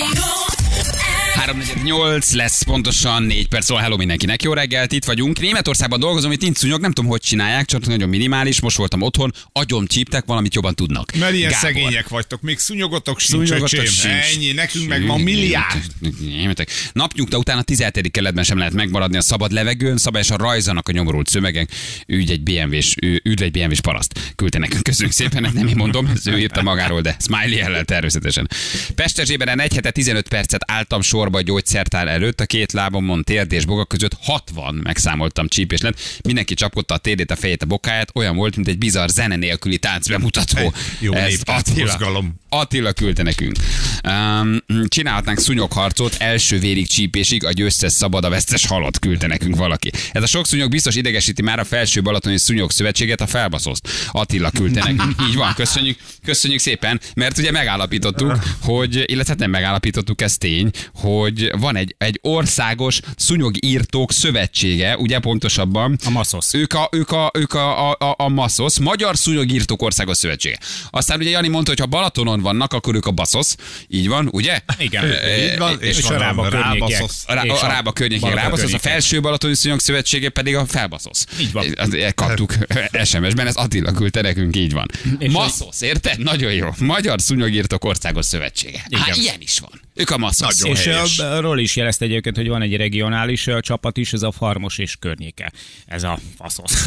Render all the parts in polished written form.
3:48 lesz pontosan 4 perc, szóval hello mindenkinek, jó reggelt, itt vagyunk. Németországban dolgozom, itt nincs szúnyog, nem tudom, hogy csinálják, csak nagyon minimális, most voltam otthon, agyon csíptek, valamit jobban tudnak. Mert ilyen Gábor. szegények vagytok, még szúnyogotok sincs, Sincs. ennyi, nekünk meg van milliárd. Napnyugta után a 17. keletben sem lehet megmaradni a szabad levegőn, szabályosan rajzanak a nyomorult szövegek, üdv egy BMW-s paraszt. Küldte nekünk, köszönjük szépen, nem én mondom, ez ő írta magáról, de smiley ellel természetesen. Pesterzséberen egy hete 15 percet álltam sorba a gyógyszertár előtt, a két lábamon térd és boga között 60 megszámoltam csípés lett. Mindenki csapkodta a térdét, a fejét, a bokáját, olyan volt, mint egy bizarr zene nélküli táncbemutató. Jó néptáncmozgalom. Attila küldte nekünk. Csinálhatnánk szúnyogharcot első vérig csípésig, a győztes szabad, a vesztes halott, küldte nekünk valaki. Ez a sok szúnyog biztos idegesíti már a Felső Balatoni Szúnyog Szövetséget, a Felbaszoszt. Attila küldte nekünk. Így van, köszönjük szépen, mert ugye megállapítottuk, hogy, illetve nem megállapítottuk, ez tény, hogy van egy országos szúnyogírtók szövetsége, ugye pontosabban. A MASZOSZ. Ők a MASZOSZ, Magyar Szúnyogírtók Országos Szövetsége. Aztán ugye Jani mondta, hogy ha Balatonon vannak, akkor ők a BASZOSZ. Így van, ugye? Igen. Így van, és a Rába környékiek. A Rába környékén Rábaszosz, a Felső Balatoni Szúnyog Szövetsége pedig a Felbaszosz. Így van. Kaptuk SMS-ben, ez Attila küldte nekünk, így van. MASZOSZ, érted? Nagyon jó. Magyar Szúnyogírtók Országos Szövetsége. Hát ilyen is van. Ők a MASZOSZ. És arról is jelezte egyébként, hogy van egy regionális csapat is, ez a Farmos és környéke. Ez a FASZOSZ.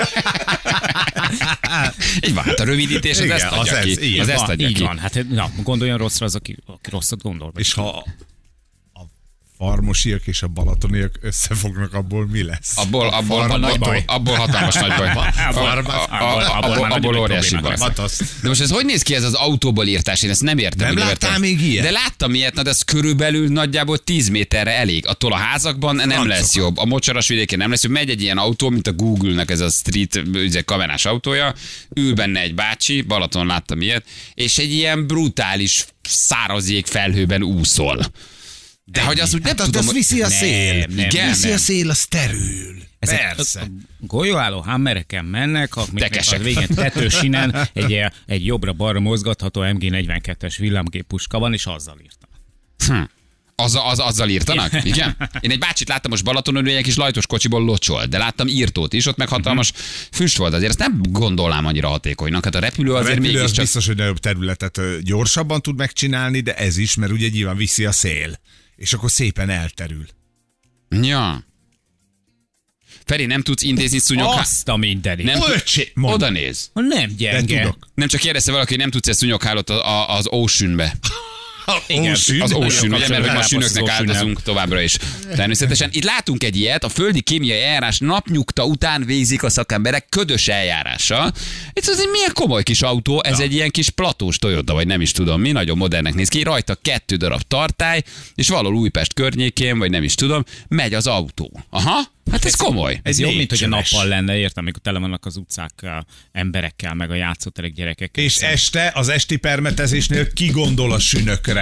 Így van, hát a rövidítés az ezt adja ki. Az ezt adja ki. Így van, hát na, gondoljon rosszra az, aki rosszat gondol. És ha a farmosiak és a balatoniak összefognak, abból mi lesz? Abból hatalmas nagy baj. Abból óriási baj. De most ez hogy néz ki, ez az autóból írtás? Én ezt nem értem. Nem láttál még ilyet? De láttam ilyet, de ez körülbelül nagyjából 10 méterre elég. Attól a házakban nem lesz jobb. A mocsaras vidéken nem lesz jobb. Megy egy ilyen autó, mint a Google-nek ez a street kamerás autója. Ül benne egy bácsi, Balaton láttam ilyet, és egy ilyen brutális száraz jégfelhőben úszol. De hogy azt úgy nem tudom, az viszi a szél. Viszi a szél, az terül. Persze. Golyóálló hammereken mennek, a végén tetősinen egy jobbra-balra mozgatható MG42-es villámgéppuska van, és azzal írtam. Azzal írtanak? Igen? Én egy bácsit láttam most Balatonon, hogy egy kis lajtos kocsiból locsolt, de láttam írtót is, ott meg hatalmas füst volt. Azért ezt nem gondolnám annyira hatékonynak. Hát a repülő azért mégis csak... biztos, hogy nagyobb területet gyorsabban tud megcsinálni, de ez is, mert ugye nyilván viszi a szél. És akkor szépen elterül. Ja. Feri, nem tudsz intézni szúnyoghálót? Azt a mindenit. Oda néz. Nem gyenge. Nem csak kérdezte valaki, hogy nem tudsz szúnyoghálót az Oceanbe. Igen, az Ocean, ugye, mert a sünöknek áldozunk továbbra is. Természetesen. Itt látunk egy ilyet, a földi kémiai eljárás napnyugta után végzik a szakemberek ködös eljárással. Ez az egy milyen komoly kis autó, ez egy ilyen kis platós Toyota, vagy nem is tudom mi, nagyon modernnek néz ki, rajta 2 darab tartály, és valahol Újpest környékén, vagy nem is tudom, megy az autó. Aha. Hát ez komoly. Ez jobb, mint hogy a nappal lenne, értem, amikor tele vannak az utcák emberekkel, meg a játszóterek gyerekekkel. És este, az esti permetezésnél ki gondol a sünökre?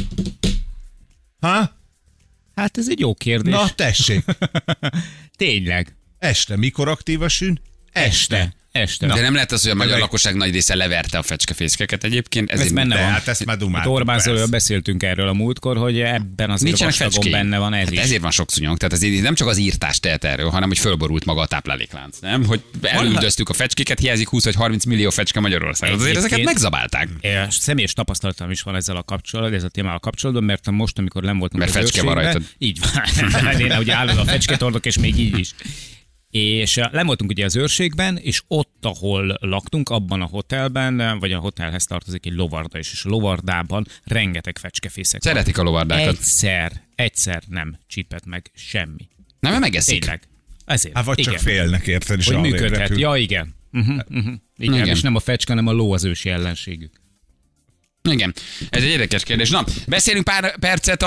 Ha? Hát ez egy jó kérdés. Na, tessék. Tényleg. Este. Mikor aktív a sün? Este. De nem lehet az, hogy a magyar lakosság nagy része leverte a fecskefészkeket egyébként. Ez benne van. Hát ezt már dumáltuk. Orbán Zolival beszéltünk erről a múltkor, hogy ebben azért a vastagon benne van ez is. Ezért van sok szúnyog. Tehát azért nem csak az írtás tehet erről, hanem hogy fölborult maga a tápláléklánc. Nem? Hogy elüldöztük a fecskéket, hiányzik 20 vagy 30 millió fecske Magyarországon. Azért ezeket megzabálták. Személyes tapasztalatom is van ezzel a kapcsolatban, ez a témával kapcsolatban, mert most, amikor nem voltunk mert fecske van rajtad. Így van. Én ugye állandóan a fecskét hordok, és még így is. És nem voltunk ugye az őrségben, és ott, ahol laktunk, abban a hotelben, vagy a hotelhez tartozik egy lovarda is, és a lovardában rengeteg fecskefészek. Szeretik a lovardákat. Egyszer nem csípett meg semmi. Nem, megeszik. Tényleg. Ezért. Hát vagy csak félnek, érted? És hogy működhet. Ja, igen. Igen. És nem a fecske, hanem a ló az ősi ellenségük. Igen. Ez egy érdekes kérdés. Na, beszélünk pár percet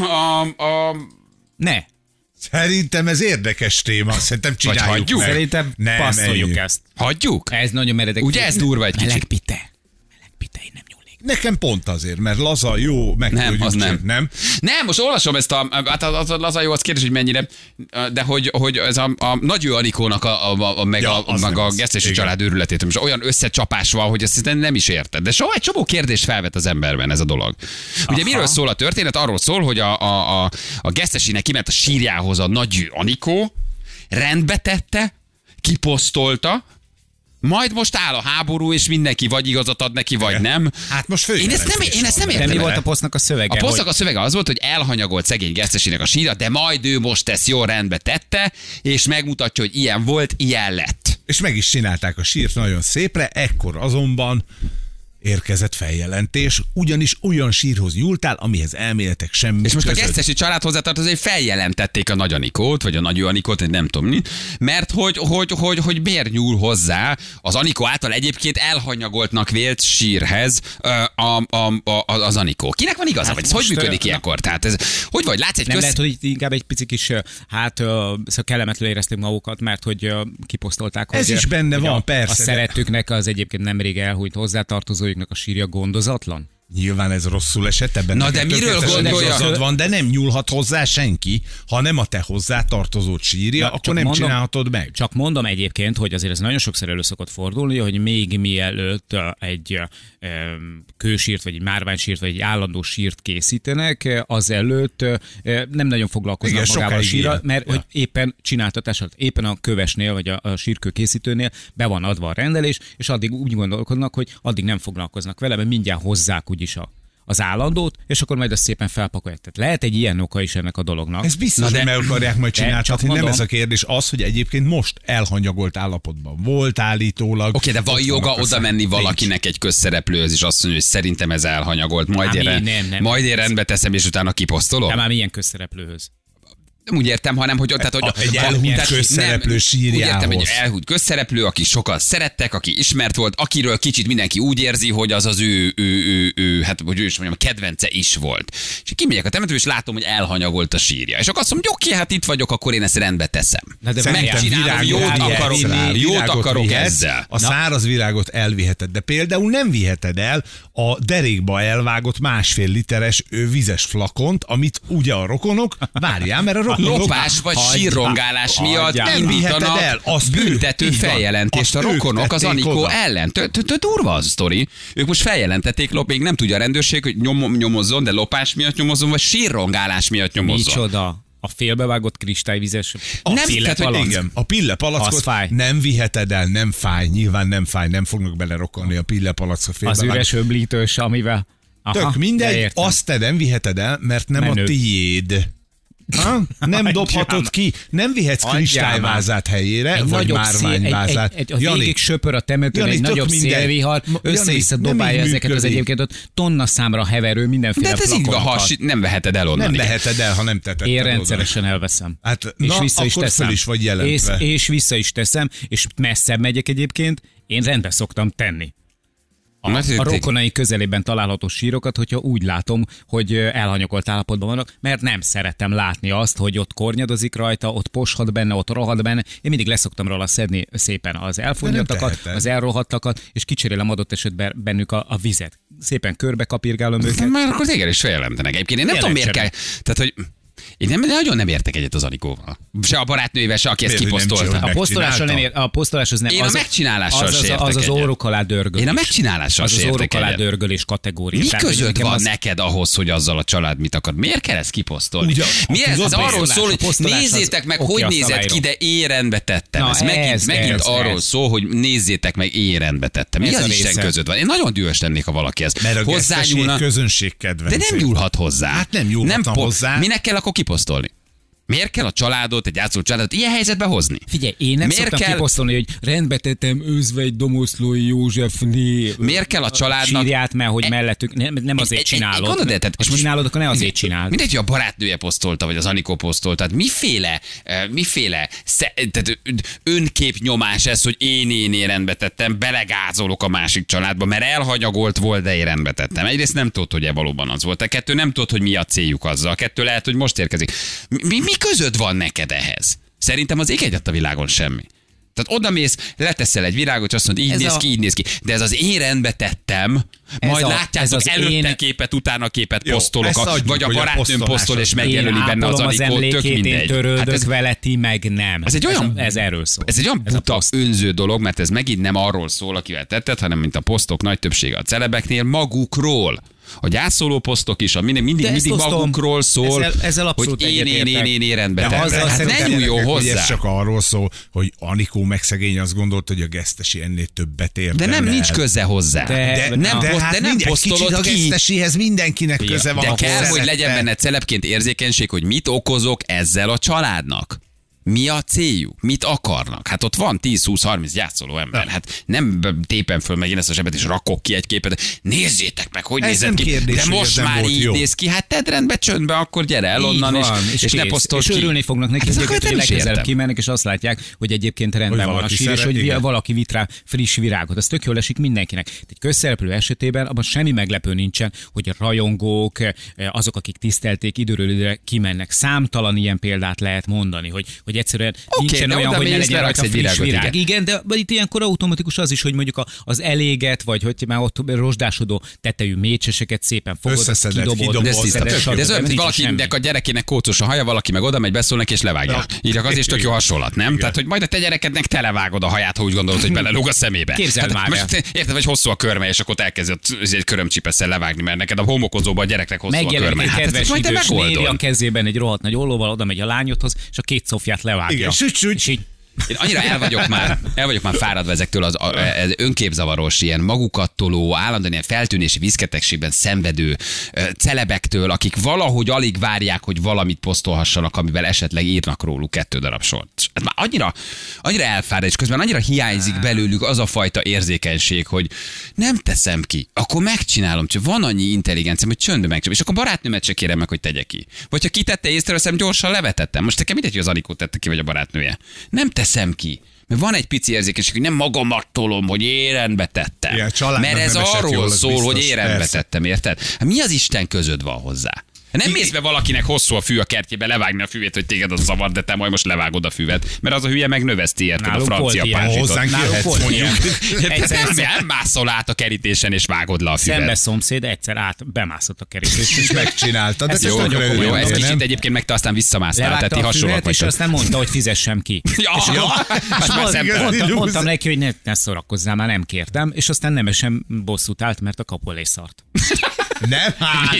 Ne. Szerintem ez érdekes téma. Szerintem csináljuk hagyjuk. meg. Szerintem passzoljuk ezt. Hagyjuk? Ez nagyon meredek. Ugye ez durva egy kicsit. Melegpite. Én nem nyúlnék Nekem pont azért, mert laza, jó, meg Nem, tudjuk az csinálni. nem. Nem, most olvasom ezt hát az a jó, az kérdés, hogy mennyire, de hogy ez a Nagyő Anikónak meg a Gesztesi család őrületét, most olyan összecsapás van, hogy ezt nem is érted. De soha egy csomó kérdés felvet az emberben ez a dolog. Ugye miről szól a történet? Arról szól, hogy a Gesztesinek kiment a sírjához a Nagyő Anikó, rendbe tette, kiposztolta, majd most áll a háború, és mindenki vagy igazat ad neki, vagy nem. Hát most Én ezt nem értem. De mi volt a posztnak a szövege? A posztnak a szövege az volt, hogy elhanyagolt szegény Gesztesinek a sírja, de majd ő most ezt jól rendbe tette, és megmutatja, hogy ilyen volt, ilyen lett. És meg is csinálták a sírt nagyon szépre, ekkor azonban érkezett feljelentés, ugyanis olyan sírhoz nyúltál, amihez elméletek semmi És most között. a Gesztesi család hozzátartozó, hogy feljelentették a Nagy Anikót, vagy a Nagyő Anikót, nem tudom mi, mert hogy miért nyúl hozzá az Anikó által egyébként elhanyagoltnak vélt sírhez az Anikó. Kinek van igaza? Hát Vagy ez hogy működik ilyenkor? Tehát ez, hogy vagy, látsz egy Nem lehet, hogy inkább egy picit kis, szóval kellemetlenül érezték magukat, mert hogy kiposztolták, Ez hogy, is benne hogy van, persze, A de- szeretőknek az egyébként nemrég elhúnyt hozzátartozójuknak a sírja gondozatlan. Nyilván ez rosszul esett, ebben Na, neked de miről tökéletesen gondolja? igazad van, de nem nyúlhat hozzá senki, ha nem a te hozzá tartozód sírja, akkor csak nem mondom- csinálhatod meg. Csak mondom egyébként, hogy azért ez nagyon sokszor elő szokott fordulni, hogy még mielőtt egy kősírt, vagy egy márványsírt, vagy egy állandó sírt készítenek, azelőtt nem nagyon foglalkoznak Igen, magával a sokáig sírral, ilyen. mert hogy éppen csináltatás alatt, éppen a kövesnél, vagy a sírkő készítőnél be van adva a rendelés, és addig úgy gondolkodnak, hogy addig nem foglalkoznak vele, mert mindjárt hozzák úgyis az állandót, és akkor majd azt szépen felpakolják. Tehát lehet egy ilyen oka is ennek a dolognak. Ez biztos, hogy meg akarják majd csináltatni. csak Nem mondom. ez a kérdés, az, hogy egyébként most elhanyagolt állapotban volt állítólag. Oké, de van Ott joga vannak a oda menni nincs. valakinek egy közszereplőhöz, és azt mondja, hogy szerintem ez elhanyagolt, majd Nem. majd én rendbe teszem, és utána kiposztolom? Nem ám ilyen közszereplőhöz. Nem úgy értem, hanem hogy... Tehát, hogy Egy elhúnyt közszereplő Úgy értem, hogy egy sírjához. elhúnyt közszereplő, aki sokan szerettek, aki ismert volt, akiről kicsit mindenki úgy érzi, hogy az az ő hát hogy ő is mondjam, a kedvence is volt. És kimegyek a temetőbe, és látom, hogy elhanyagolt a sírja. És akkor azt mondom, hogy oké, hát itt vagyok, akkor én ezt rendbe teszem. Na de Szerintem Megcsinálom, jót akarok vihetsz, ezzel. A száraz virágot elviheted, de például nem viheted el a derékba elvágott 1,5 literes vizes flakont, amit ugye a rokonok, várjál, mert a rokonok Lopás vagy sírrongálás miatt hagyjál. Nem viheted el, indítanak azt büntető így van, feljelentést a azt ők rokonok az tették Anikó oda. ellen. Durva az a sztori. Ők most feljelentették, még nem tudja a rendőrség, hogy nyomozzon, de lopás miatt nyomozzon, vagy sírrongálás miatt nyomozzon. Micsoda? A félbevágott kristályvizes Nem, tehát, hogy pillepalack. igen, a pillepalackot Az fáj. nem viheted el, nem fáj, nyilván nem fáj, nem fognak belerokolni a pillepalackot Az félbevágott. üres öblítős, amivel... Aha, Tök de mindegy, értem. azt te nem viheted el, mert nem Menő. a tiéd. Ha? Nem dobhatod ki, nem vihetsz Hagyjál kristályvázát helyére, Egy vagy nagyobb márványvázát. a végig söpör a temetőn, Jani, egy tök nagyobb mindegy. szélvihar, Jani, össze-vissza nem dobálja így ezeket az működik. egyébként ott tonna számra heverő mindenféle De hát ez így van, flakonokat. nem veheted el onnan. Nem igen. veheted el, ha nem tetetted Én oda. rendszeresen elveszem. Hát, és na, vissza is akkor teszem. föl is vagy jelentve. És vissza is teszem, és messzebb megyek egyébként, én rendbe szoktam tenni. A rokonai közelében található sírokat, hogyha úgy látom, hogy elhanyagolt állapotban vannak, mert nem szeretem látni azt, hogy ott kornyadozik rajta, ott poshat benne, ott rohad benne. Én mindig leszoktam róla szedni szépen az elfonyottakat, teheted. az elrohadtakat, és kicserélem adott esetben bennük a vizet. Szépen körbe kapirgálom őket. Már akkor téged is feljelentenek. Egyébként én nem tudom, miért kell. Tehát, hogy én nagyon nem értek egyet az Anikóval. Se a barátnőivel, se aki ezt Miért, hogy nem kiposztolta. csinálod? A posztolással nem Megcsinálta? ér, a posztolás az nem. Én a az megcsinálással az, se értek az az egyet. órok alá dörgölés. Én a megcsinálással az se az értek órok alá egyet. dörgölés kategória. Mi Tehát, hogy között nekem van az- neked ahhoz, hogy azzal a család mit akar? Miért kell ezt kiposztolni? Ugye, Mi ez? tudod, Ez arról posztolás, szól, a hogy posztolás az nézzétek meg, oké, hogy azt nézett ki, aláírom. de én rendbe tettem. Na, Ez megint ez. arról szól, hogy nézzétek meg, én rendbe tettem. Mi Ez az a Isten része. között van? Én nagyon dühös lennék, ha valaki ezt Mert a geszteség közönség kedvenc. de nem nyúlhat hozzá. Hát nem nyúlhatna hozzá. Minek kell akkor kiposztolni? Miért kell a családot, egy gyászoló családot ilyen helyzetbe hozni? Figyelj, én nem Miért szoktam kell- kiposztolni, hogy rendbe tettem Özvegy Domoszlói Józsefné Miért kell a családnak- sírját, mert hogy mellettük, nem azért csinálod. Gondolod, tehát, Ha csinálod, akkor ne azért csináld. Mindegy, hogy a barátnője posztolta, vagy az Anikó posztolta. Tehát miféle tehát önképnyomás ez, hogy én rendbe tettem, belegázolok a másik családba, mert elhanyagolt volt, de én rendbe tettem. Egyrészt nem tudod, hogy valóban az volt. A kettő nem tudod, hogy mi a céljuk azzal. A kettő lehet, hogy most érkezik. Mi között van neked ehhez? Szerintem az ég egyet a világon semmi. Tehát odamész, leteszel egy virágot, és azt mondod, így Ez néz a- ki, így néz ki. De ez az én rendbe tettem, majd látjátok ez az előtte én- képet, utána képet Jó, posztolok, ezt adjuk, vagy a hogy a barátnőm posztolás posztol, és az- megjelöli én benne az ápolom az Anikót, tök emlékét, én mindegy. törődök Hát ez, vele, ti meg nem. ez egy olyan, ez erről szól. ez egy olyan a buta, poszt. önző dolog, mert ez megint nem arról szól, akivel tetted, hanem mint a posztok nagy többsége a celebeknél, magukról. A gyászoló posztok is, mindig ezt osztom. magukról szól, Ezzel abszolút hogy én egyetértek. rendbe De tettem. azzal Hát ne szerintem nyúljon Hogy hozzá. ez csak arról szól, hogy Anikó meg szegény azt gondolt, hogy a Gesztesi ennél többet De érdemel. nem, nincs köze hozzá. De- nem, de, poszt- hát de nem egy kicsit posztolod a ki. Gesztesihez mindenkinek köze van. De ahol kell, hogy szerette. legyen benne celebként érzékenység, hogy mit okozok ezzel a családnak. Mi a céljuk? Mit akarnak? Hát ott van 10-20-30 gyászoló ember. Hát nem tépem föl megint ezt a zsebet, és rakok ki egy képet. Nézzétek meg, hogy Ez nézett nem ki. kérdés, De hogy most ez nem már volt így jó. néz ki. Hát tedd rendbe, csöndbe, akkor gyere el onnan, Így van, és ne kész. posztold és ki. örülni fognak neki, Hát hogy akkor nem is legközelebb értem. kimennek, és azt látják, hogy egyébként rendben Hogy van a valaki sír, és szeret, hogy igen. valaki vitt rá friss virágot. Az tök jól esik mindenkinek. Egy közszereplő esetében abban semmi meglepő nincsen, hogy a rajongók, azok, akik tisztelték, időről időre kimennek. Számtalan ilyen példát lehet mondani, hogy egyszerűen nincsen de olyan, oda hogy ne mész, legyen leraksz rajta egy friss virágot, virág. Igen, de itt ilyenkor automatikus az is, hogy mondjuk az eléget, vagy hogy már ott rozsdásodó tetejű mécseseket szépen fogod, azt Összeszeded, kidobod, De ez tiszta. szeded, De ez olyan, mint nincs valakinek semmi. a gyerekének kócos a haja, valaki meg oda megy, beszól neki, és levágja. Ja. Így az is tök jó hasonlat, nem? Tehát, hogy majd a te gyerekednek televágod a haját, ha úgy gondolod, hogy belelóg a szemébe. Képzeld már el. most érted, hogy hosszú a körme, és akkor elkezded egy körömcsipesszel levágni, mert neked a homokozóban a gyereknek hosszú a Megjelenik körme. egy Hát kedves ezt majd te idős néri a megoldod. kezében egy rohadt nagy ollóval, oda megy a lányodhoz, és a két szofját levágja. Igen, süt. És így Én annyira el vagyok már fáradva ezektől az önképzavaros, ilyen magukat toló, állandóan ilyen feltűnési viszketegségben szenvedő celebektől, akik valahogy alig várják, hogy valamit posztolhassanak, amivel esetleg írnak róluk 2 darab sort. Ez már annyira elfárad, és közben annyira hiányzik belőlük az a fajta érzékenység, hogy nem teszem ki, akkor megcsinálom, csak van annyi intelligenciám, hogy csöndbe megcsinálom, és akkor barátnőmet se kérem meg, hogy tegye ki. Vagy ha kitette, észreveszem, gyorsan levetettem. Most nekem mindegy, hogy az Anikó tette ki, vagy a barátnője. Nem teszem ki. Mert van egy pici érzékenység, hogy nem magamat tolom, hogy én rendbe tettem. Igen, a családnak Mert ez nem esett arról jól, az szól, biztos, hogy én rendbe persze. tettem, érted? Hát mi az Isten közöd van hozzá? Nem mész be valakinek hosszú a fű a kertjébe, levágni a füvét, hogy téged az zavar, de te majd most levágod a füvet. Mert az a hülye megnöveszti, érted, a Nálunk volt francia ilyen. pázsitot. Hozzánk Nálunk jöhetsz, volt ilyen. mondjuk. Egyszer Nem mászol át a kerítésen, és vágod le a szembe füvet. szomszéd egyszer bemászott a kerítést, és Megcsináltad. Ez de jó, tökre nagyon örülök, Jó, ez nem? kicsit egyébként meg te aztán visszamásztál, tehát levágta ti a hasonlóak füvet, és vagytok. aztán mondta, hogy fizessem ki. Ja, És már szemben. mondtam neki, hogy ne szórakozzál, már nem kértem, és aztán nemesen bosszút állt, mert a kapu elé szart. Nem?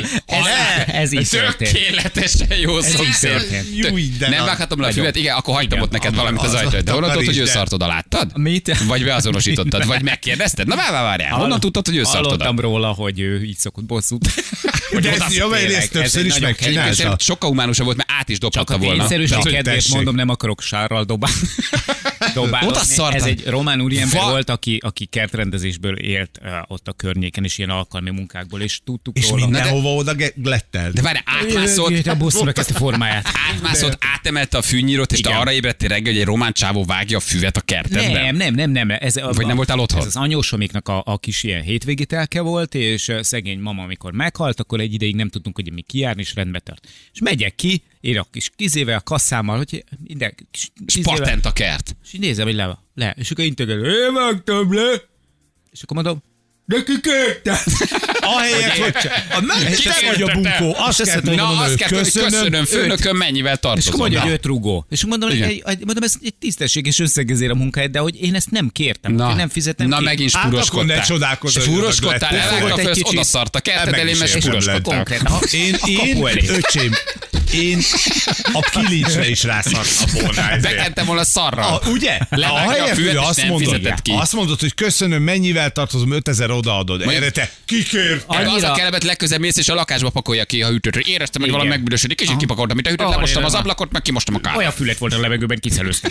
Ez így történt. Tökéletesen jó Ez így szomszéd. történt. Júj, de Nem nagy. vághatom le a füvet? Igen, akkor hagytam Igen. ott neked valamit az Az ajtón. De a honnan tudod, hogy ő Parizs, de- szart oda, láttad? Mit? Vagy beazonosítottad? Vagy megkérdezted? Na várjál, honnan tudtad, hogy ő szart oda? Hallottam róla, hogy ő így szokott bosszút. De oda ezt jó, mert tényleg, ezt többször ez is egy nagyon Egyébként megcsinálta. sokkal humánusabb volt, mert át is Csak dobhatta a volna. kényszerűség Tehát, kedvéért tessék. mondom, nem akarok sárral dobálni. Oda szartad. Ez egy román úriember Va- volt, aki kertrendezésből élt ott a környéken, és ilyen alkalmi munkákból, és tudtuk És róla. mindenhova oda lettel. De várj, átmászott, A bosszúnak ezt a formáját. átmászott, átemelte a fűnyírót, és te Igen. arra ébredtél reggel, hogy egy román csávó vágja a füvet a kertedben. Nem. Ez Vagy nem voltál otthon? Ez az anyósomiknak a kis ilyen hétvégi telke volt, és szegény mama, amikor meghalt, akkor egy ideig nem tudtunk, hogy mi kijárni, és rendbe tart. És megyek ki, én a kis kizével, a kasszámmal, hogy minden kis És patent a kert. és így nézem, hogy le. És akkor integet, én vágtam le. És akkor mondom, de ki kérte? Ahelyett, hogy te vagy a bunkó. Azt kell Na, mondanom, azt hogy kell, hogy köszönöm, főnököm, mennyivel És akkor tartozom. mondja, hogy Na. őt rugó. És akkor mondom, Igen. mondom, ez egy tisztességes összegezér a munkáját, de hogy én ezt nem kértem, Na, hogy nem fizetem na ki. megint Hát akkor ne spuroskodtál. csodálkozz, hogy Spuroskodtál, oda elvágta Fogott egy föl, kicsit. oda szart a kerted Meg elé, is mert sem spuroskodtál. Konkrétan, a kapu elé. Öcsém, én a kilincsre is rászartam volna ezért. Bekentem volna szarral. Ugye? Levágja a Ahelyett, füvet, hogy és azt nem mondod, fizeted ki. azt mondod, hogy köszönöm, mennyivel tartozom, 5000 odaadod. Erre te kikért. Az a Annyira- kelebet legközelebb mész, és a lakásba pakolja ki a hűtőt. Éreztem, hogy valami Igen. megbüdösödik, és így kipakoltam, mint a hűtőt, lemostam az ablakot, meg kimostam a kávát. Olyan fület volt a levegőben, kiszelőztem.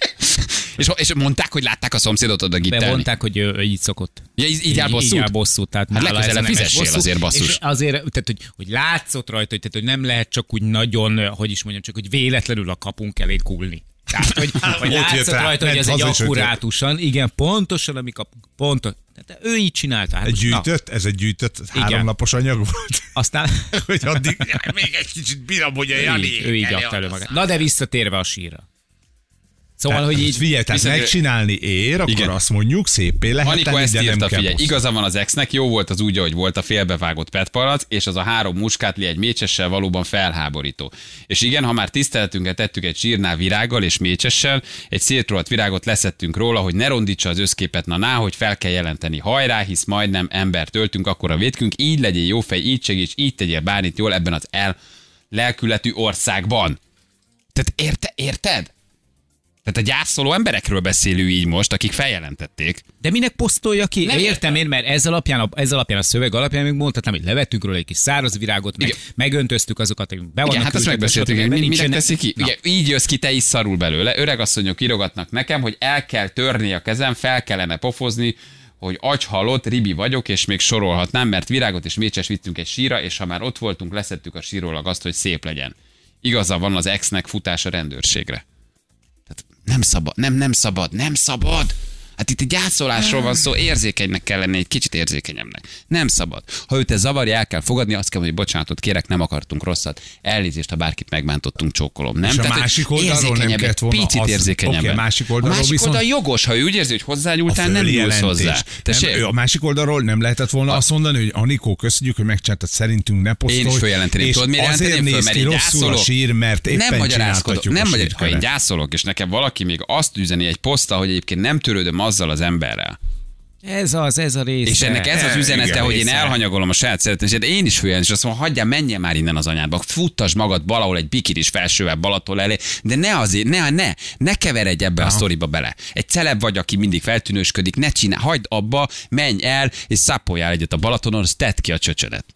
És mondták, hogy látták a szomszédot oda gittelni. Bemondták, hogy ő így szokott. Ja, így áll bosszút? Így áll bosszút. Tehát Hát nála legközelebb ez a nemes fizessél bosszú. azért, basszus. És azért, tehát, hogy látszott rajta, hogy, tehát, hogy nem lehet csak úgy nagyon, hogy is mondjam, csak hogy véletlenül a kapunk elé kulni. Tehát, hogy Ott jött látszott rá, rajta, hogy ment ez egy haza, és akkurátusan, igen, pontosan, ami kapunk, pontos. Tehát ő így csinálta. Hát Egy most, na, gyűjtött, ez egy gyűjtött 3 napos anyag volt. aztán Hogy addig még egy kicsit bírom, hogy a Jani. ő így adta elő magát. Na de visszatérve a sírra. Szóval, hogy így... Figyelj, tehát viszont- megcsinálni ér, akkor Igen. azt mondjuk szépé lehet Anikó tenni, ezt de nem írta, kell figyelj, bosszú. igaza van az exnek, jó volt az úgy, ahogy volt a félbevágott petpalac, és az a 3 muskátli egy mécsessel valóban felháborító. És igen, ha már tiszteletünket tettük egy sírnál virággal és mécsessel, egy szétrohadt virágot leszettünk róla, hogy ne rondítsa az összképet, hogy fel kell jelenteni. Hajrá, hisz majdnem embert öltünk, akkor a vétkünk, így legyél jó fej, így segíts, így tegyél bármit jól ebben az lelkületű országban. Tehát érted? Tehát a gyászoló emberekről beszélő így most, akik feljelentették. De minek posztolja ki? Nem Értem én, mert ez alapján a szöveg alapján még mondhatnám, hogy levettünk róla egy kis száraz virágot, meg megöntöztük azokat, hogy be vannak Igen, hát azt ültetve, megbeszéltük, stb. hogy minek Nincsen- teszi ki. Na. Ugye, így jössz ki, te is szarul belőle. Öregasszonyok írogatnak nekem, hogy el kell törni a kezem, fel kellene pofozni, hogy agyhalott, ribi vagyok, és még sorolhatnám, mert virágot és mécses vittünk egy síra, és ha már ott voltunk, leszettük a sírólag azt, hogy szép legyen. Igaza van az exnek futás a rendőrségre. Tehát nem szabad. Hát itt egy gyászolásról van szó, érzékenynek kell lenni, egy kicsit érzékenyebbnek. Nem szabad. Ha őt ez zavarja, el kell fogadni, azt kell, hogy bocsánatot kérek, nem akartunk rosszat. Elnézést, ha bárkit megbántottunk, csókolom. Nem? És a Tehát, hogy másik oldalról nem kellett volna picit az- érzékenyebben. Oké, másik oldalról viszont- oldal jogos, ha ő úgy érzi, hogy hozzányúltál, nem nyúlsz hozzá. Tessék? A másik oldalról nem lehetett volna azt mondani, hogy Anikó, köszönjük, hogy megcsináltad, szerintünk ne posztolj. Én is följelenteném. És Tudod, miért azért jelenteném föl? néz Mert ki én rosszul a gyászolok. sír, mert éppen Nem magyarázkodok. csináltatjuk Nem a ha én sírkeret. gyászolok, és nekem valaki még azt üzeni egy poszttal, hogy egyébként nem törődöm azzal az emberrel. Ez a rész. És ennek ez az üzenete, igen, hogy én része. elhanyagolom a saját szeretetést, de én is főjelent, és azt mondom, hagyjál, menjen már innen az anyádba, futtasd magad valahol egy bikinis felsővel Balaton elé, de ne azért, ne keveredj ebbe a sztoriba bele. Egy celeb vagy, aki mindig feltűnősködik, ne csinálj, hagyd abba, menj el, és szappoljál egyet a Balatonon, azt tedd ki a csöcsödet.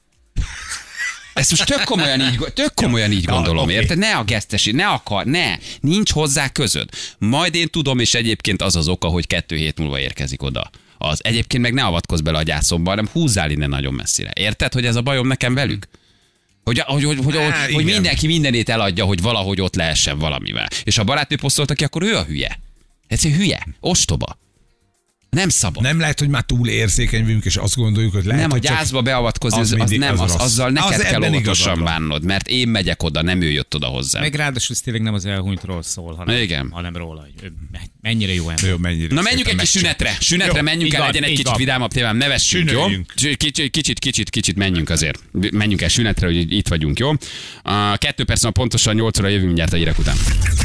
Ezt most tök komolyan így gondolom, oké. érted? Ne a gesztesi, nincs hozzá közöd. Majd én tudom, és egyébként az az oka, hogy 2 hét múlva érkezik oda. Az egyébként meg ne avatkozz bele a gyászomba, hanem húzzál innen nagyon messzire. Érted, hogy ez a bajom nekem velük? Hogy igen. mindenki mindenét eladja, hogy valahogy ott lehessen valamivel. És ha a barátnő posztolta ki, akkor ő a hülye. Ez egy hülye, ostoba. Nem szabad. Nem lehet, hogy már túl érzékeny vagyunk, és azt gondoljuk, hogy lehet, Nem, a hogy csak gyászba beavatkozni, az az mindig nem, az rossz. azzal neked Az kell ebben óvatosan igazad van. bánnod, mert én megyek oda, nem ő jött oda hozzám. Meg ráadásul ez tényleg nem az elhunytról szól, Igen. hanem róla, hogy ő mennyire jó ember. Jó, mennyire Na menjünk egy szépen kis szünetre. Szünetre Jó, menjünk így el, van, legyen egy így kicsit van. vidámabb témám, nevessünk, jó? Sünöljünk. Kicsit menjünk azért. Menjünk el szünetre, hogy itt vagyunk, jó? 2 perc pontosan 8 óra jövünk mindjárt a hírek után.